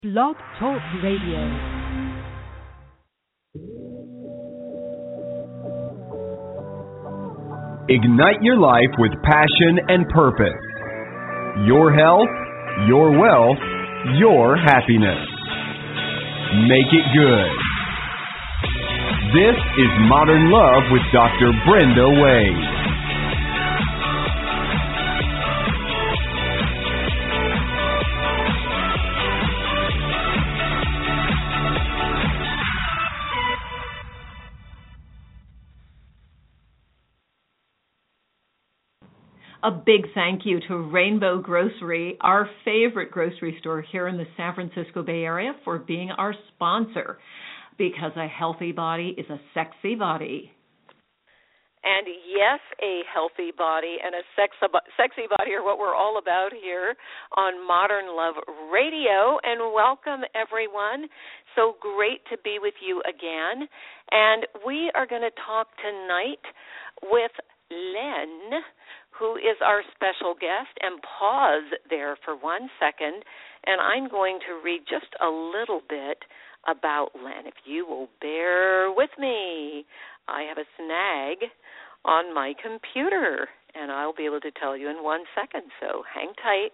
Blog Talk Radio. Ignite your life with passion and purpose. Your health, your wealth, your happiness. Make it good. This is Modern Love with Dr. Brenda Wade. A big thank you to Rainbow Grocery, our favorite grocery store here in the San Francisco Bay Area, for being our sponsor, because a healthy body is a sexy body. And yes, a healthy body and a sexy body are what we're all about here on Modern Love Radio. And welcome, everyone. So great to be with you again. And we are going to talk tonight with Len, who is our special guest, and pause there for 1 second, and I'm going to read just a little bit about Len. If you will bear with me, I have a snag on my computer, and I'll be able to tell you in 1 second, so hang tight.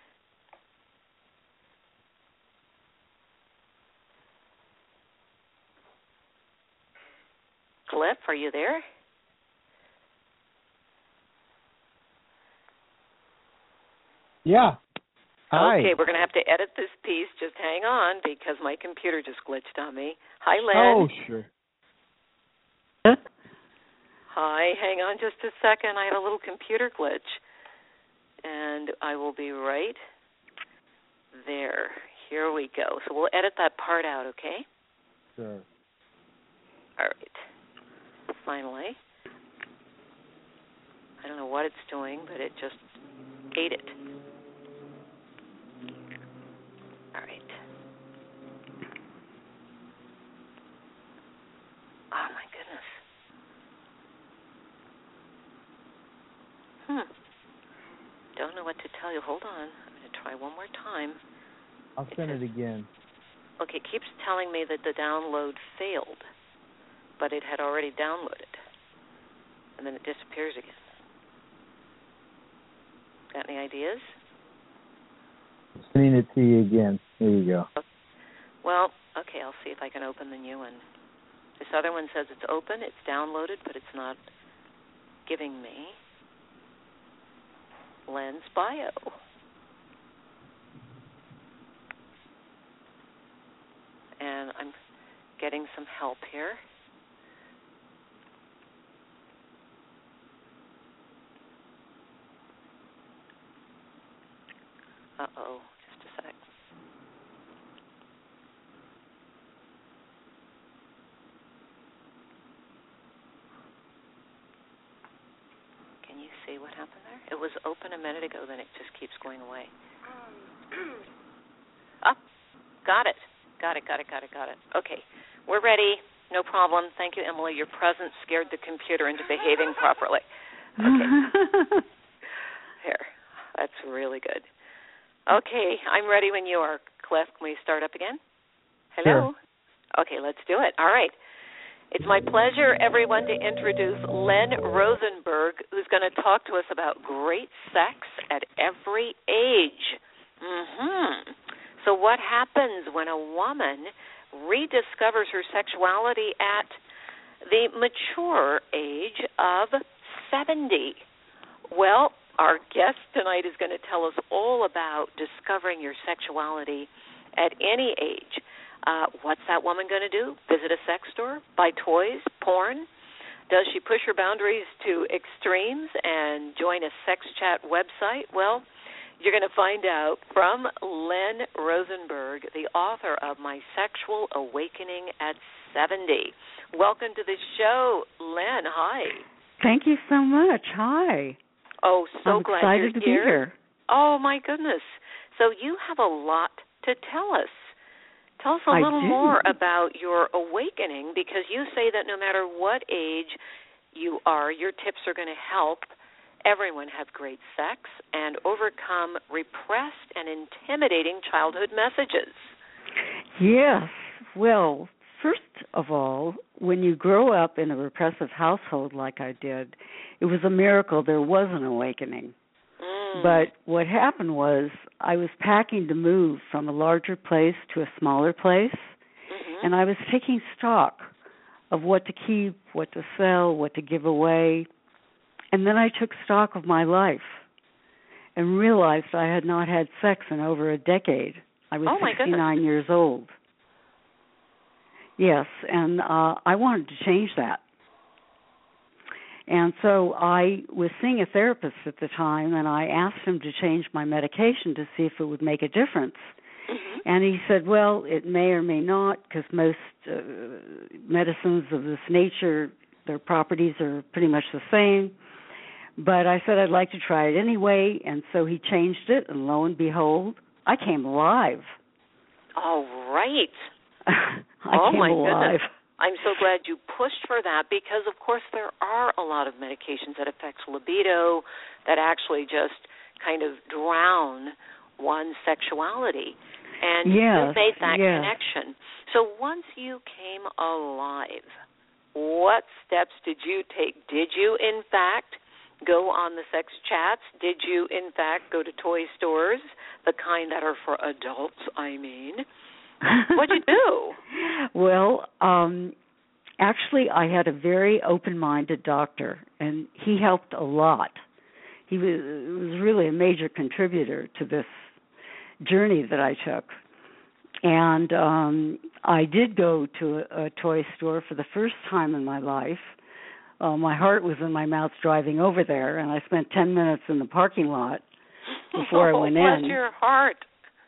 Cliff, are you there? Yeah. Hi. Okay, we're going to have to edit this piece. Just hang on, because my computer just glitched on me. Hi, Len. Oh, sure. Hi, hang on just a second. I have a little computer glitch. And I will be right there. Here we go. So we'll edit that part out, okay? Sure. All right. Finally. I don't know what it's doing, but it just ate it. All right. Oh, my goodness. Don't know what to tell you. Hold on. I'm going to try one more time. I'll send it again. Okay, it keeps telling me that the download failed, but it had already downloaded. And then it disappears again. Got any ideas? Sending it to you again. There you go. Well, okay, I'll see if I can open the new one. This other one says it's open, it's downloaded, but it's not giving me Len's bio. And I'm getting some help here. Uh-oh, just a sec. Can you see what happened there? It was open a minute ago, then it just keeps going away. Got it. Got it. Okay, we're ready. No problem. Thank you, Emily. Your presence scared the computer into behaving properly. Okay. Here. That's really good. Okay, I'm ready when you are, Cliff. Can we start up again? Hello? Sure. Okay, let's do it. All right. It's my pleasure, everyone, to introduce Len Rosenberg, who's going to talk to us about great sex at every age. So what happens when a woman rediscovers her sexuality at the mature age of 70? Well, our guest tonight is going to tell us all about discovering your sexuality at any age. What's that woman going to do? Visit a sex store? Buy toys? Porn? Does she push her boundaries to extremes and join a sex chat website? Well, you're going to find out from Len Rosenberg, the author of My Sexual Awakening at 70. Welcome to the show, Len. Hi. Thank you so much. Hi. Oh, so I'm glad excited to be here. Oh, my goodness. So you have a lot to tell us. Tell us a little more about your awakening, because you say that no matter what age you are, your tips are going to help everyone have great sex and overcome repressed and intimidating childhood messages. Yes. Well, first of all, when you grow up in a repressive household like I did, it was a miracle there was an awakening. But what happened was I was packing to move from a larger place to a smaller place, and I was taking stock of what to keep, what to sell, what to give away. And then I took stock of my life and realized I had not had sex in over a decade. I was 69 years old. Yes, and I wanted to change that. And so I was seeing a therapist at the time, and I asked him to change my medication to see if it would make a difference. And he said, well, it may or may not, because most medicines of this nature, their properties are pretty much the same. But I said I'd like to try it anyway, and so he changed it, and lo and behold, I came alive. All right. I came alive. Goodness. I'm so glad you pushed for that because, of course, there are a lot of medications that affect libido that actually just kind of drown one's sexuality. And you made that connection. So once you came alive, what steps did you take? Did you, in fact, go on the sex chats? Did you, in fact, go to toy stores, the kind that are for adults, I mean? What'd you do? Well, actually, I had a very open-minded doctor, and he helped a lot. He was really a major contributor to this journey that I took. And I did go to a toy store for the first time in my life. My heart was in my mouth driving over there, and I spent 10 minutes in the parking lot before I went in. Bless your heart.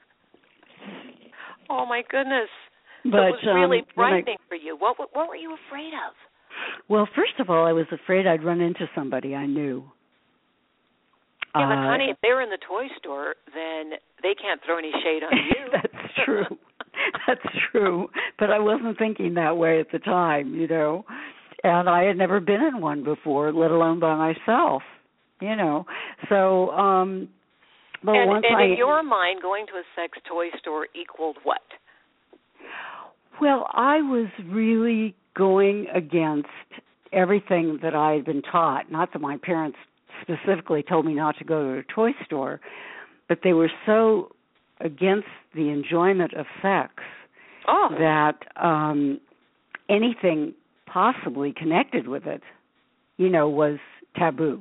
Oh, my goodness. But, so it was really frightening for you. What were you afraid of? Well, first of all, I was afraid I'd run into somebody I knew. Yeah, but honey, if they're in the toy store, then they can't throw any shade on you. That's true. That's true. But I wasn't thinking that way at the time, you know. And I had never been in one before, let alone by myself, you know. So, but and in your mind, going to a sex toy store equaled what? Well, I was really going against everything that I had been taught. Not that my parents specifically told me not to go to a toy store, but they were so against the enjoyment of sex that anything possibly connected with it, you know, was taboo.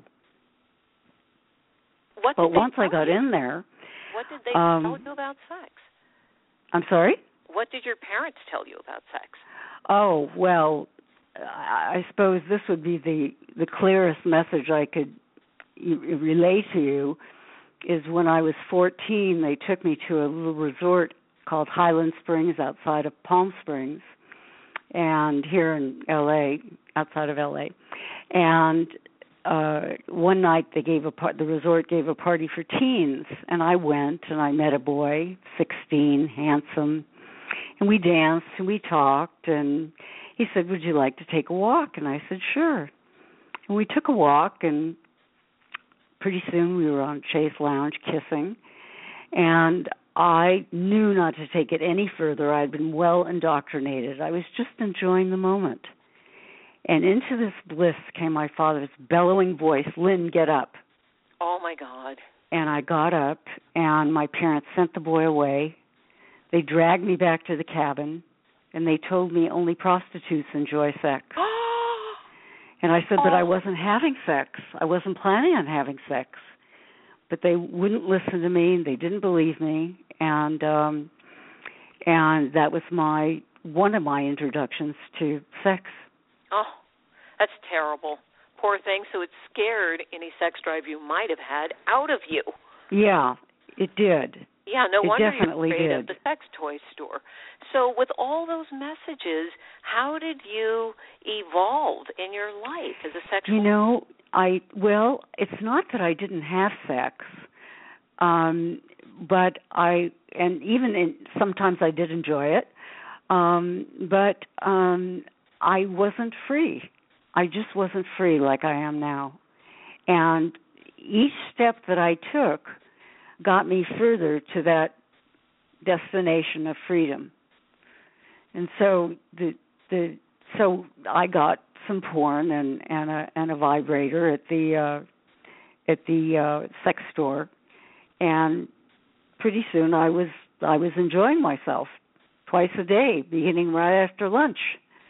But once I got in there... What did they tell you about sex? I'm sorry? What did your parents tell you about sex? Oh, well, I suppose this would be the clearest message I could relay to you is when I was 14, they took me to a little resort called Highland Springs outside of Palm Springs, and here in L.A., outside of L.A., and one night the resort gave a party for teens, and I went and I met a boy, 16, handsome, and we danced and we talked, and he said, would you like to take a walk? And I said, sure. And we took a walk, and pretty soon we were on Chase Lounge kissing, and I knew not to take it any further. I'd been well indoctrinated. I was just enjoying the moment. And into this bliss came my father's bellowing voice, Lynn, get up. Oh, my God. And I got up, and my parents sent the boy away. They dragged me back to the cabin, and they told me only prostitutes enjoy sex. And I said that I wasn't having sex. I wasn't planning on having sex. But they wouldn't listen to me. They didn't believe me. And that was one of my introductions to sex. Oh, that's terrible. Poor thing. So it scared any sex drive you might have had out of you. Yeah, it did. Yeah, no wonder definitely you're afraid did. of the sex toy store. So with all those messages, how did you evolve in your life as a sexual... You know, it's not that I didn't have sex, but sometimes I did enjoy it, but I wasn't free. I just wasn't free like I am now. And each step that I took got me further to that destination of freedom. And so so I got some porn and a vibrator at the sex store, and pretty soon I was enjoying myself twice a day, beginning right after lunch.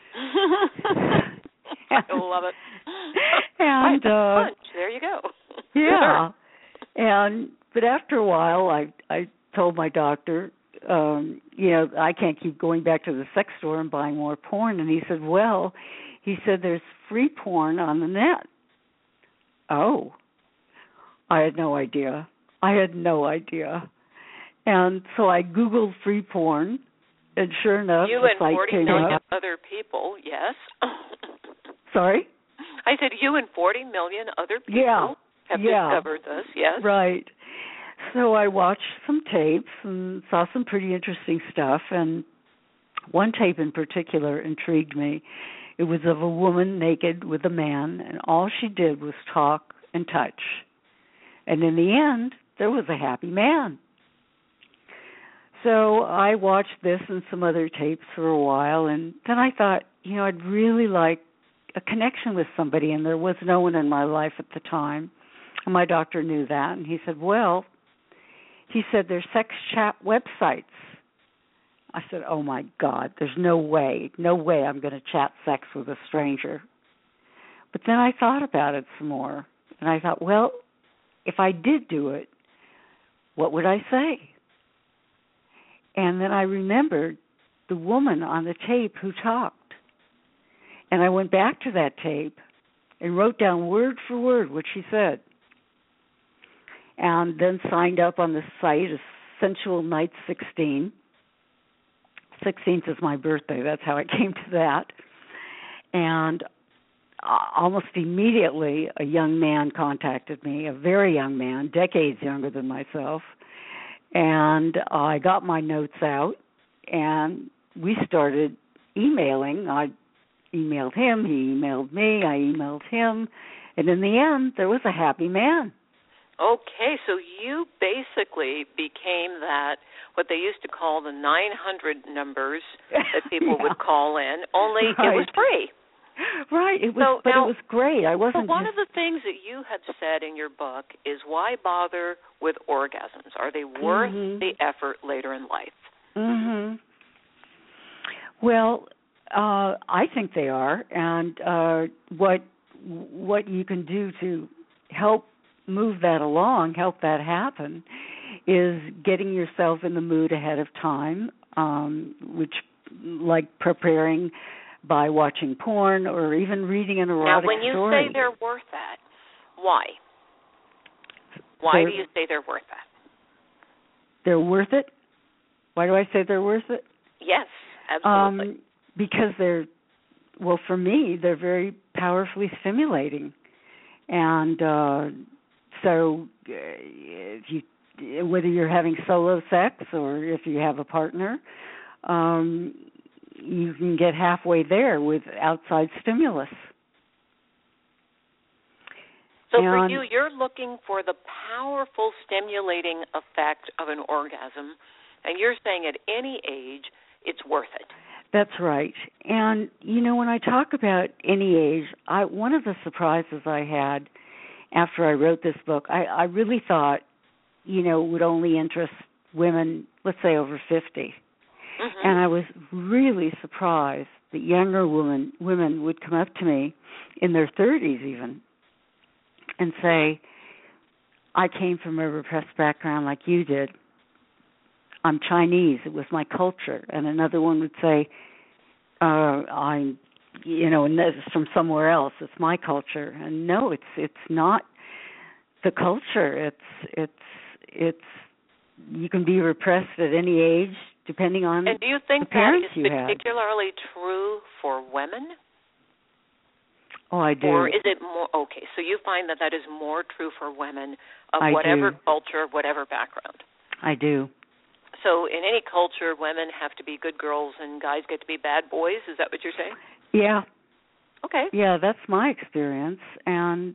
I love it. And lunch. There you go. Yeah. But after a while, I told my doctor, I can't keep going back to the sex store and buying more porn. And he said, there's free porn on the net. Oh, I had no idea. And so I Googled free porn, and sure enough, you the and site 40 came million up. other people, yes. Sorry? I said you and 40 million other people have discovered this, yes. Right. So I watched some tapes and saw some pretty interesting stuff, and one tape in particular intrigued me. It was of a woman naked with a man, and all she did was talk and touch. And in the end, there was a happy man. So I watched this and some other tapes for a while, and then I thought, I'd really like a connection with somebody, and there was no one in my life at the time. And my doctor knew that, and he said, there's sex chat websites. I said, oh, my God, there's no way I'm going to chat sex with a stranger. But then I thought about it some more, and I thought, well, if I did do it, what would I say? And then I remembered the woman on the tape who talked. And I went back to that tape and wrote down word for word what she said. And then signed up on the site as Sensual Night 16. 16th is my birthday. That's how I came to that. And almost immediately, a young man contacted me, a very young man, decades younger than myself. And I got my notes out, and we started emailing. I emailed him, he emailed me, I emailed him, and in the end, there was a happy man. Okay, so you basically became that, what they used to call the 900 numbers that people would call in, only it was free. Right, it was, it was great. I wasn't. But one of the things that you have said in your book is, why bother with orgasms? Are they worth the effort later in life? Mm-hmm. Well, I think they are, and what you can do to help move that along, help that happen, is getting yourself in the mood ahead of time, which, like preparing by watching porn or even reading an erotic story. Now, when you say they're worth that, why? Why do you say they're worth that? They're worth it? Why do I say they're worth it? Yes, absolutely. Because for me, they're very powerfully stimulating. And so whether you're having solo sex or if you have a partner, you can get halfway there with outside stimulus. So for you, you're looking for the powerful stimulating effect of an orgasm, and you're saying at any age it's worth it. That's right. And, when I talk about any age, one of the surprises I had after I wrote this book, I really thought, it would only interest women, let's say, over 50. Mm-hmm. And I was really surprised that younger women would come up to me in their 30s even and say, I came from a repressed background like you did. I'm Chinese. It was my culture. And another one would say, I'm, and this is from somewhere else. It's my culture. And no, it's not the culture. It's you can be repressed at any age, depending on and do you think the parents that is particularly true for women? Oh, I do. Or is it more, okay, so you find that is more true for women of I whatever do. culture, whatever background? I do. So in any culture, women have to be good girls and guys get to be bad boys? Is that what you're saying? Yeah. Okay. Yeah, that's my experience. And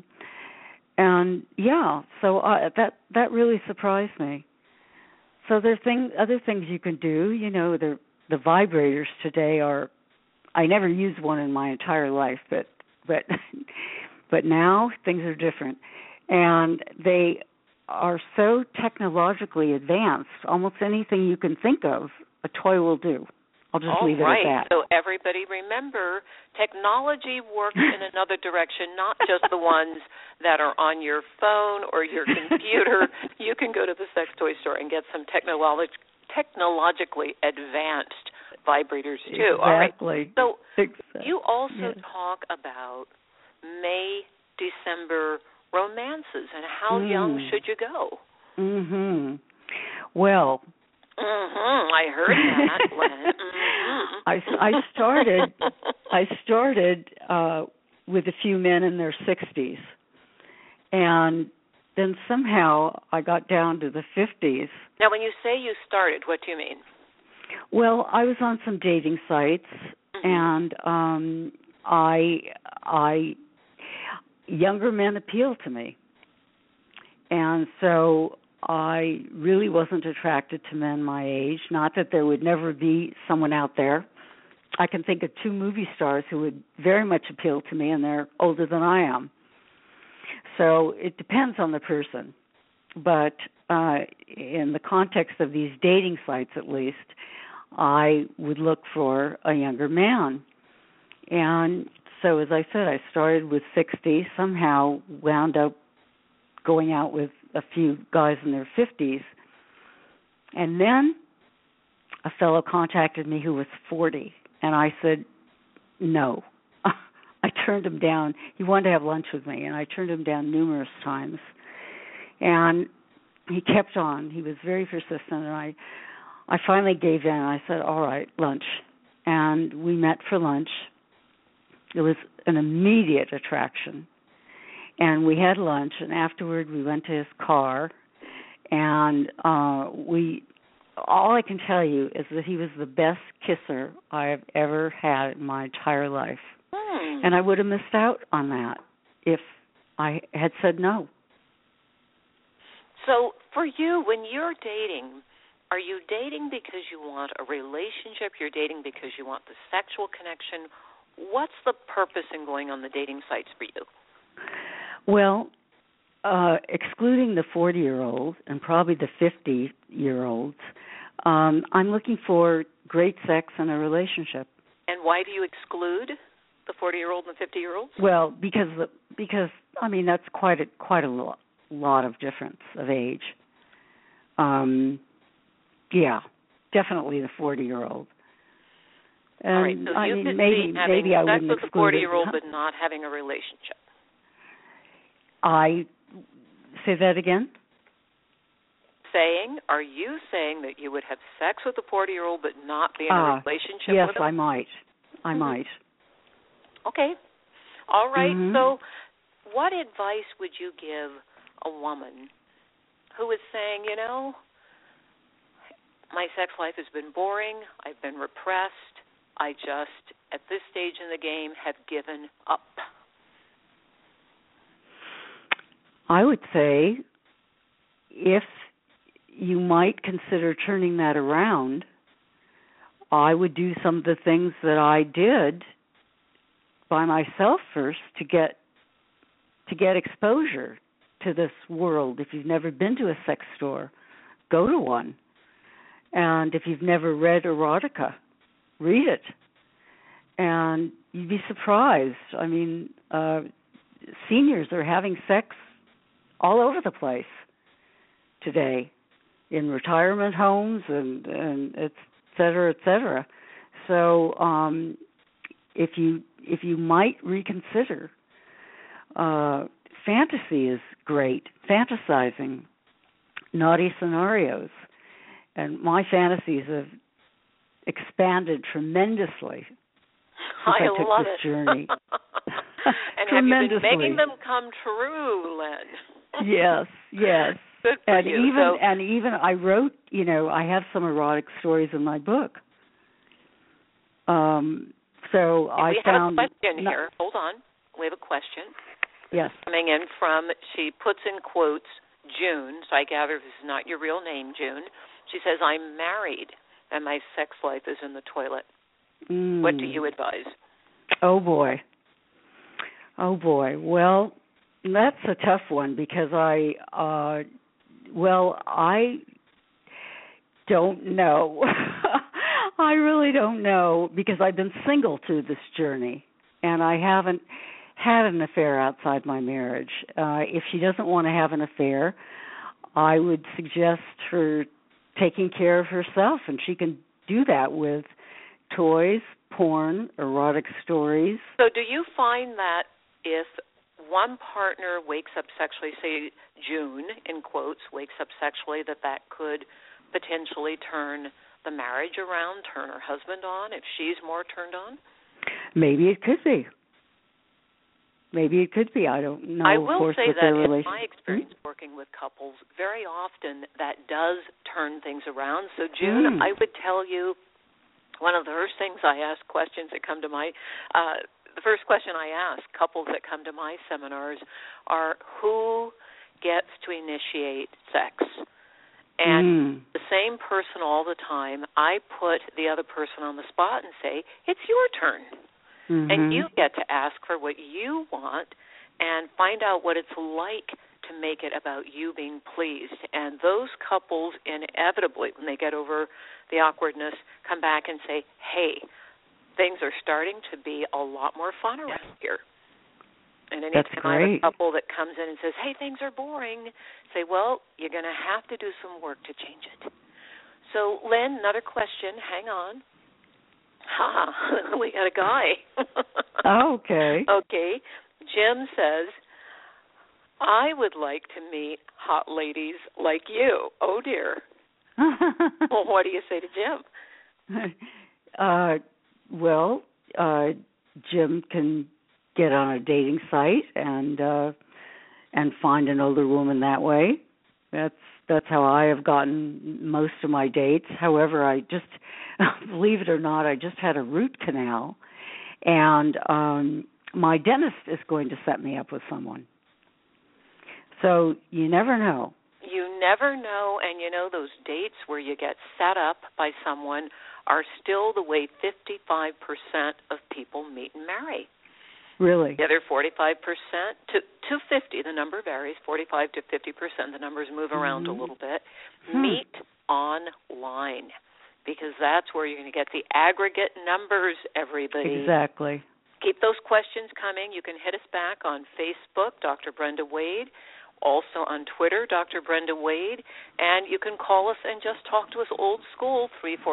yeah, so that really surprised me. So there's other things you can do. the vibrators today are, I never used one in my entire life, but now things are different. And they are so technologically advanced, almost anything you can think of, a toy will do. I'll just leave it at that. So everybody remember, technology works in another direction, not just the ones that are on your phone or your computer. You can go to the sex toy store and get some technologically advanced vibrators too. Exactly. All right. So you also talk about May, December romances and how young should you go? Well, I heard that, Len. I started with a few men in their 60s, and then somehow I got down to the 50s. Now, when you say you started, what do you mean? Well, I was on some dating sites, and younger men appealed to me, and so I really wasn't attracted to men my age. Not that there would never be someone out there. I can think of 2 movie stars who would very much appeal to me, and they're older than I am. So it depends on the person. But in the context of these dating sites, at least, I would look for a younger man. And so, as I said, I started with 60, somehow wound up going out with a few guys in their 50s. And then a fellow contacted me who was 40, and I said, no. I turned him down. He wanted to have lunch with me, and I turned him down numerous times. And he kept on. He was very persistent, and I finally gave in. I said, all right, lunch. And we met for lunch. It was an immediate attraction. And we had lunch, and afterward we went to his car, and all I can tell you is that he was the best kisser I have ever had in my entire life. And I would have missed out on that if I had said no. So for you, when you're dating, are you dating because you want a relationship? You're dating because you want the sexual connection? What's the purpose in going on the dating sites for you? Well, excluding the 40-year-olds and probably the 50-year-olds, I'm looking for great sex and a relationship. And why do you exclude the 40-year-old and the 50-year-olds? Well, because I mean that's quite a lot of difference of age. Yeah, definitely the 40-year-old. All right, so you could see having sex with the 40-year-old but not having a relationship. I say that again? Are you saying that you would have sex with a 40-year-old but not be in a relationship with him? Yes, I might. I might. Okay. All right. So what advice would you give a woman who is saying, my sex life has been boring, I've been repressed, I just, at this stage in the game, have given up? I would say if you might consider turning that around, I would do some of the things that I did by myself first to get exposure to this world. If you've never been to a sex store, go to one. And if you've never read erotica, read it. And you'd be surprised. I mean, seniors are having sex all over the place today, in retirement homes and et cetera, et cetera. So if you might reconsider, fantasy is great, fantasizing naughty scenarios. And my fantasies have expanded tremendously since I took love this it. journey. And have you been making them come true, Len? Yes. Good for and you. Even I wrote, I have some erotic stories in my book. So I found. We have a question here. Hold on. We have a question. Yes. Coming in from, she puts in quotes, June. So I gather this is not your real name, June. She says, I'm married. and my sex life is in the toilet. What do you advise? Oh, boy. Well, that's a tough one because I don't know. I really don't know because I've been single through this journey, and I haven't had an affair outside my marriage. If she doesn't want to have an affair, I would suggest her taking care of herself, and she can do that with toys, porn, erotic stories. So do you find that if one partner wakes up sexually, say June, in quotes, wakes up sexually, that could potentially turn the marriage around, turn her husband on, if she's more turned on? Maybe it could be. I don't know. I will of course, say what that their in my experience working with couples, very often that does turn things around. So, June, I would tell you one of the first things I ask questions that come to my the first question I ask couples that come to my seminars are who gets to initiate sex? And the same person all the time, I put the other person on the spot and say, it's your turn. And you get to ask for what you want and find out what it's like to make it about you being pleased. And those couples inevitably, when they get over the awkwardness, come back and say, hey, things are starting to be a lot more fun around here. And anytime I have a couple that comes in and says, hey, things are boring, say, well, you're going to have to do some work to change it. So, Lynn, another question. Hang on. We got a guy. Okay. Okay. Jim says, I would like to meet hot ladies like you. Oh, dear. Well, what do you say to Jim? Jim can get on a dating site and find an older woman that way. That's how I have gotten most of my dates. However, I just, believe it or not, I just had a root canal, and my dentist is going to set me up with someone. So you never know. You never know, and you know those dates where you get set up by someone are still the way 55% of people meet and marry. Really? The other 45% to 50, the number varies, 45 to 50%, the numbers move around a little bit, meet online, because that's where you're going to get the aggregate numbers, everybody. Exactly. Keep those questions coming. You can hit us back on Facebook, Dr. Brenda Wade, also on Twitter, Dr. Brenda Wade, and you can call us and just talk to us old school,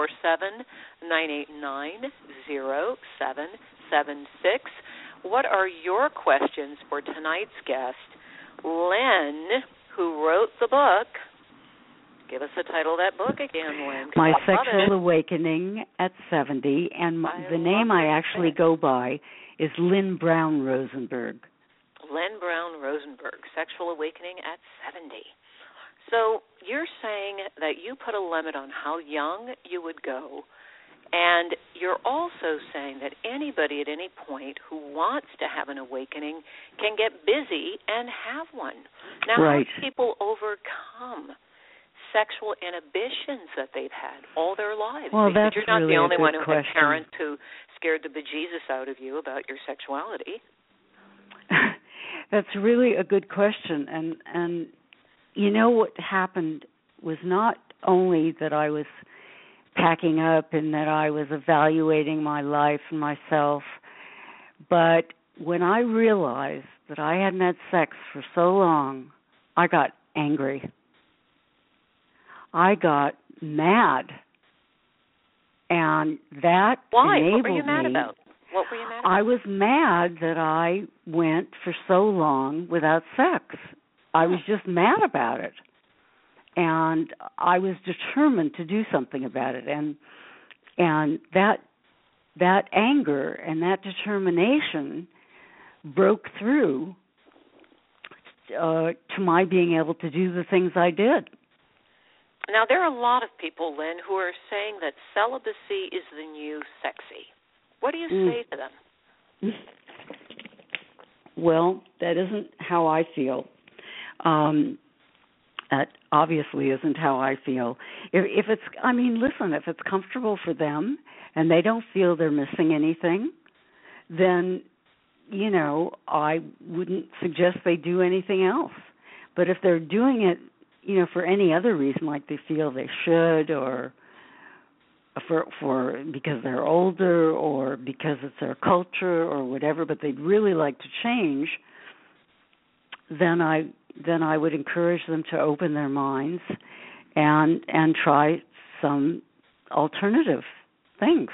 347-989-0776. What are your questions for tonight's guest, Lynn, who wrote the book? Give us the title of that book again, Lynn. My Sexual Awakening at 70, and the name I actually go by is Lynn Brown Rosenberg. Lynn Brown Rosenberg, Sexual Awakening at 70. So you're saying that you put a limit on how young you would go, and you're also saying that anybody at any point who wants to have an awakening can get busy and have one. Now, how do people overcome sexual inhibitions that they've had all their lives? Well, because that's you're not really the only one who question. had parents who scared the bejesus out of you about your sexuality. That's really a good question. And you know what happened was not only that I was packing up and that I was evaluating my life and myself, but when I realized that I hadn't had sex for so long, I got angry. I got mad. And that Why? enabled me. What were you mad about? What were you mad about? I was mad that I went for so long without sex. I was just mad about it. And I was determined to do something about it. And that anger and that determination broke through to my being able to do the things I did. Now, there are a lot of people, Lynn, who are saying that celibacy is the new sexy. What do you say to them? Well, that isn't how I feel. That obviously isn't how I feel. If it's, I mean, listen, if it's comfortable for them and they don't feel they're missing anything, then, you know, I wouldn't suggest they do anything else. But if they're doing it, you know, for any other reason, like they feel they should, or for because they're older, or because it's their culture, or whatever, but they'd really like to change, then I would encourage them to open their minds and try some alternative things.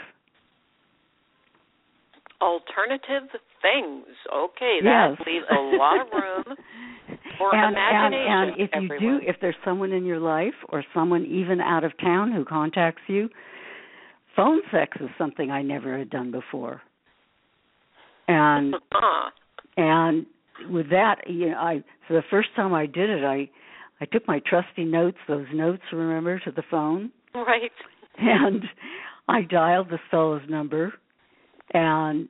Alternative things. Okay, that yes. leaves a lot of room for imagination. And if everyone. if there's someone in your life or someone even out of town who contacts you, phone sex is something I never had done before. And and with that, you know, so the first time I did it, I took my trusty notes, those notes, remember, to the phone. Right. And I dialed the fellow's number, and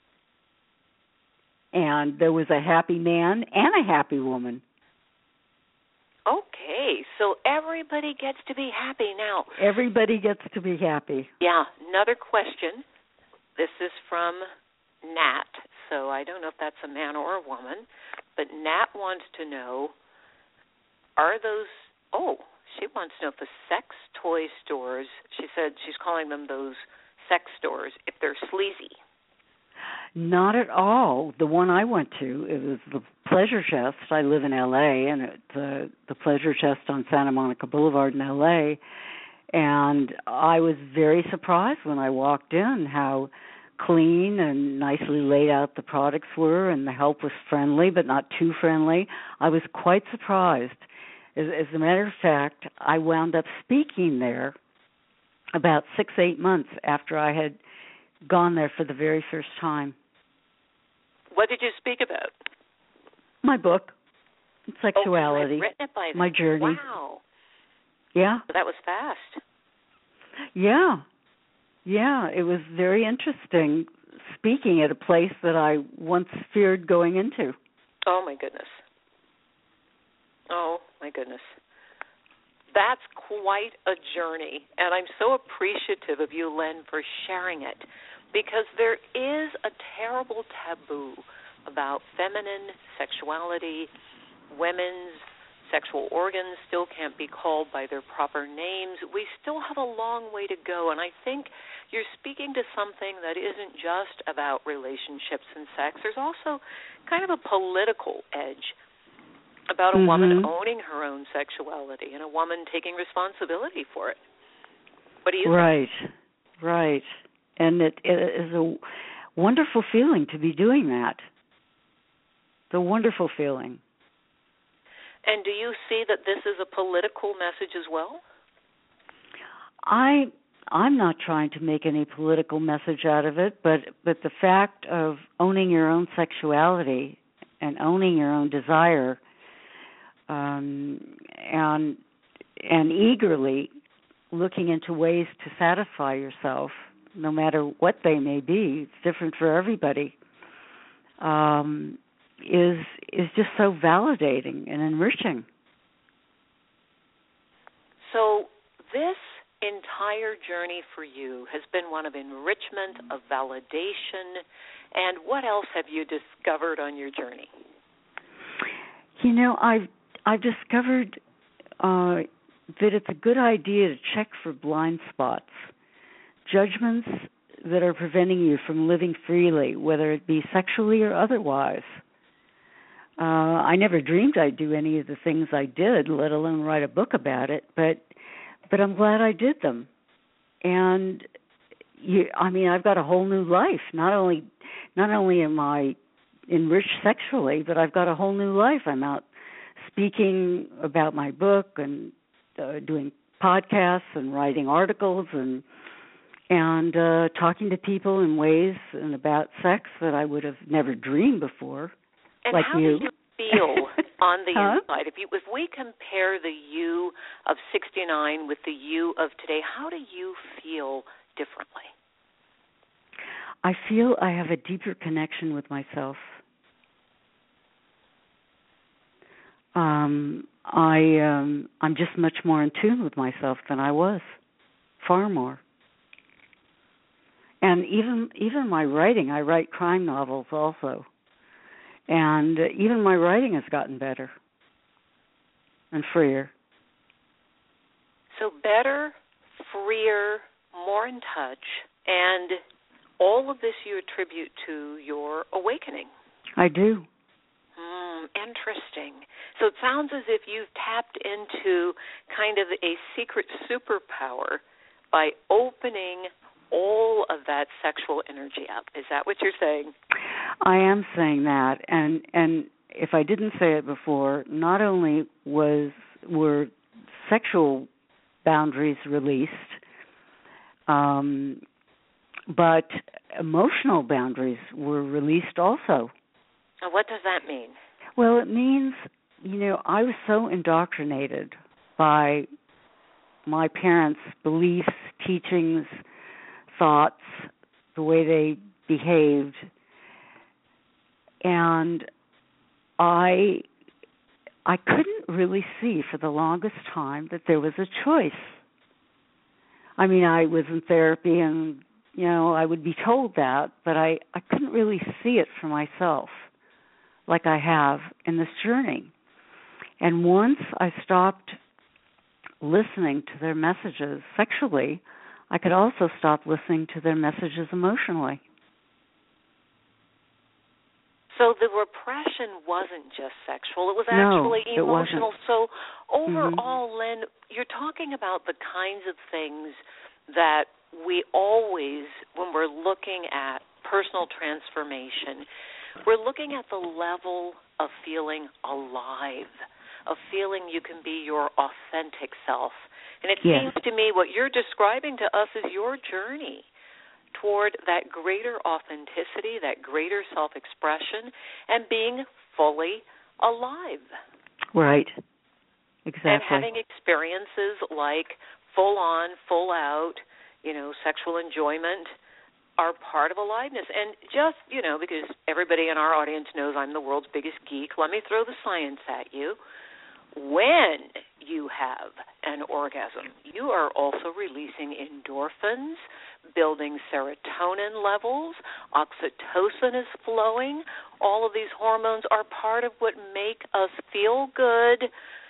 there was a happy man and a happy woman. Okay, so everybody gets to be happy now. Everybody gets to be happy. Yeah, another question. This is from Nat, so I don't know if that's a man or a woman, but Nat wants to know, she wants to know if the sex toy stores, she said she's calling them those sex stores, if they're sleazy. Not at all. The one I went to, it was the Pleasure Chest. I live in L.A., and it's the Pleasure Chest on Santa Monica Boulevard in L.A., and I was very surprised when I walked in how clean and nicely laid out the products were, and the help was friendly but not too friendly. I was quite surprised. As a matter of fact, I wound up speaking there about 6-8 months after I had gone there for the very first time. What did you speak about? My book, Sexuality, you had written it by then. my journey. Wow. Yeah. So that was fast. Yeah. Yeah, it was very interesting speaking at a place that I once feared going into. Oh, my goodness. Oh, my goodness. That's quite a journey, and I'm so appreciative of you, Len, for sharing it, because there is a terrible taboo about feminine sexuality. Women's sexual organs still can't be called by their proper names. We still have a long way to go, and I think you're speaking to something that isn't just about relationships and sex. There's also kind of a political edge about a woman owning her own sexuality and a woman taking responsibility for it. What do you think? Right. And it is a wonderful feeling to be doing that. It's a wonderful feeling. And do you see that this is a political message as well? I'm not trying to make any political message out of it, but the fact of owning your own sexuality and owning your own desire, and eagerly looking into ways to satisfy yourself, no matter what they may be, it's different for everybody, is just so validating and enriching. So this entire journey for you has been one of enrichment, of validation, and what else have you discovered on your journey? You know, I've discovered that it's a good idea to check for blind spots, judgments that are preventing you from living freely, whether it be sexually or otherwise. I never dreamed I'd do any of the things I did, let alone write a book about it, but I'm glad I did them. And I've got a whole new life. Not only am I enriched sexually, but I've got a whole new life. I'm out speaking about my book and doing podcasts and writing articles and talking to people in ways and about sex that I would have never dreamed before. And like how you. do you feel on the Huh? inside? If we compare the you of 69 with the you of today, how do you feel differently? I feel I have a deeper connection with myself. I'm just much more in tune with myself than I was, far more. And even my writing, I write crime novels also, and even my writing has gotten better and freer. So better, freer, more in touch, and all of this you attribute to your awakening. I do. Interesting. So it sounds as if you've tapped into kind of a secret superpower by opening all of that sexual energy up. Is that what you're saying? I am saying that, and if I didn't say it before, not only were sexual boundaries released, but emotional boundaries were released also. Now, what does that mean? Well, it means, I was so indoctrinated by my parents' beliefs, teachings, thoughts, the way they behaved, and I couldn't really see for the longest time that there was a choice. I mean, I was in therapy and, I would be told that, but I couldn't really see it for myself like I have in this journey. And once I stopped listening to their messages sexually, I could also stop listening to their messages emotionally. So the repression wasn't just sexual, it was actually emotional. So overall, Lynn, you're talking about the kinds of things that we always, when we're looking at personal transformation, we're looking at the level of feeling alive, of feeling you can be your authentic self. And it seems to me what you're describing to us is your journey toward that greater authenticity, that greater self-expression, and being fully alive. Right. Exactly. And having experiences like full-on, full-out, sexual enjoyment are part of aliveness. And just, because everybody in our audience knows I'm the world's biggest geek, let me throw the science at you. When you have an orgasm, you are also releasing endorphins, building serotonin levels, oxytocin is flowing. All of these hormones are part of what make us feel good,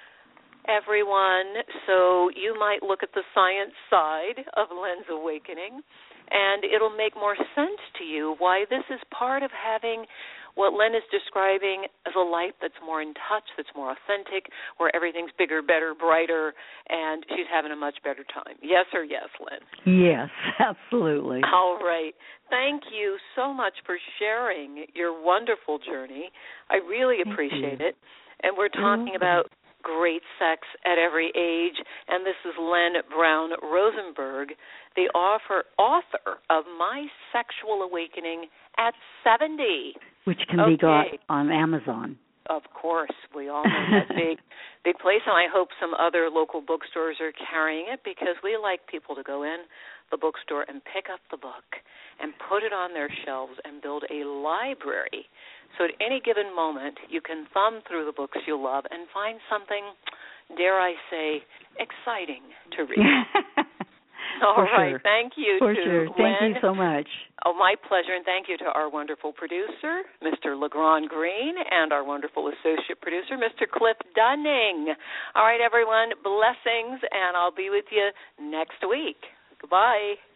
everyone. So you might look at the science side of Lynn's awakening, and it'll make more sense to you why this is part of having what Lynn is describing as a life that's more in touch, that's more authentic, where everything's bigger, better, brighter, and she's having a much better time. Yes or yes, Lynn? Yes, absolutely. All right. Thank you so much for sharing your wonderful journey. I really appreciate it. And we're talking about great sex at every age, and this is Lynn Brown Rosenberg, the author of My Sexual Awakening at 70. Which can be got on Amazon. Of course. We all know that big place, and I hope some other local bookstores are carrying it, because we like people to go in the bookstore and pick up the book and put it on their shelves and build a library. So at any given moment, you can thumb through the books you love and find something, dare I say, exciting to read. All right. Sure. Thank you For to sure. Lynn. Thank you so much. Oh, my pleasure, and thank you to our wonderful producer, Mr. LeGrand Green, and our wonderful associate producer, Mr. Cliff Dunning. All right, everyone, blessings, and I'll be with you next week. Goodbye.